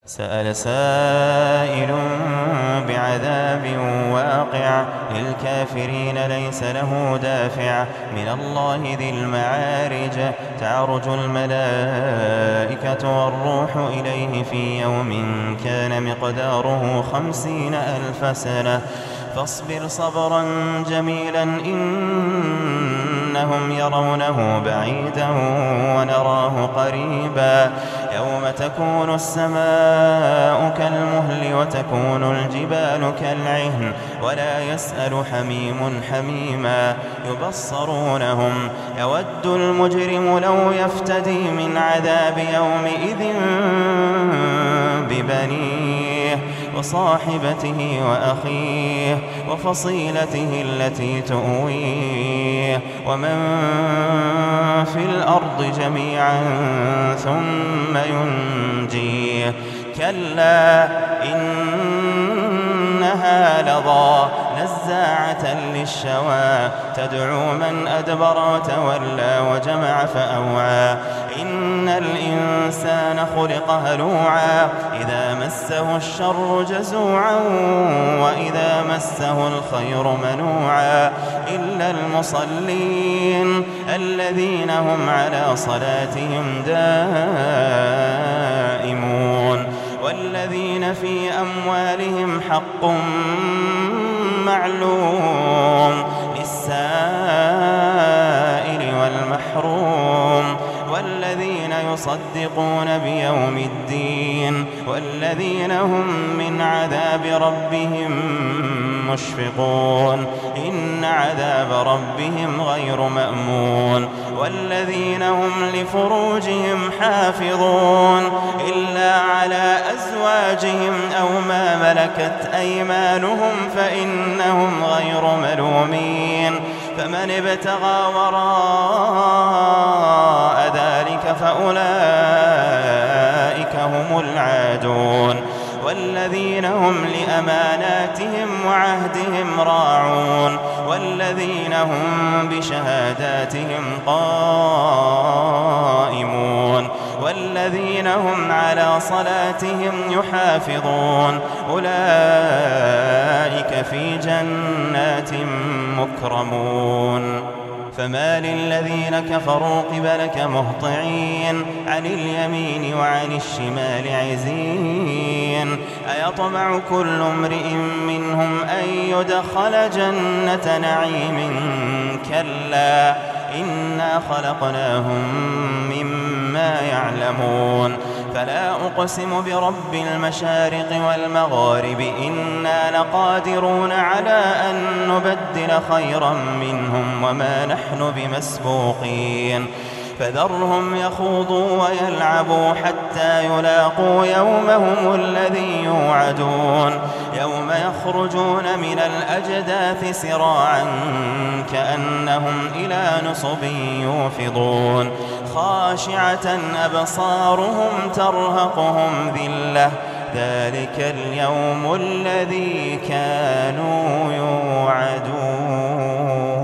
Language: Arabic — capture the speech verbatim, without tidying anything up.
سأل سائل بعذاب واقع للكافرين ليس له دافع من الله ذي المعارج تعرج الملائكة والروح إليه في يوم كان مقداره خمسين ألف سنة فاصبر صبرا جميلا إنهم يرونه بعيدا ونراه قريبا يوم تكون السماء كالمهل وتكون الجبال كالعهن ولا يسأل حميم حميما يبصرونهم يود المجرم لو يفتدي من عذاب يومئذ ببنيه وصاحبته وأخيه وفصيلته التي تؤويه ومن في الأرض جميعا ثم ينجيه كلا إنها لظى نزاعة للشوى تدعو من أدبر وتولى وجمع فأوعى إن الإنسان خلق هلوعا إذا مسه الشر جزوعا وإذا مسه الخير منوعا إلا المصلين الذين هم على صلاتهم دائمون والذين في أموالهم حق معلوم للسائل والمحروم والذين يصدقون بيوم الدين والذين هم من عذاب ربهم مشفقون إن عذاب ربهم غير مأمون والذين هم لفروجهم حافظون إلا على أزواجهم أو ما ملكت أيمانهم فإنهم غير ملومين فمن ابتغى وراء ذلك فأولئك هم العادون والذين هم لأماناتهم وعهدهم راعون والذين هم بشهاداتهم قائمون والذين هم على صلاتهم يحافظون أولئك في جنات مكرمون فما للذين كفروا قبلك مهطعين عن اليمين وعن الشمال عزين أيطمع كل امرئ منهم أن يدخل جنة نعيم كلا إنا خلقناهم مما يعلمون فلا أقسم برب المشارق والمغارب إنا لقادرون على أن نبدل خيرا منهم وما نحن بمسبوقين فذرهم يخوضوا ويلعبوا حتى يلاقوا يومهم الذي يوعدون يوم يخرجون من الأجداث سراعا كأنهم إلى نصب يوفضون خاشعة أبصارهم ترهقهم ذلة ذلك اليوم الذي كانوا يوعدون.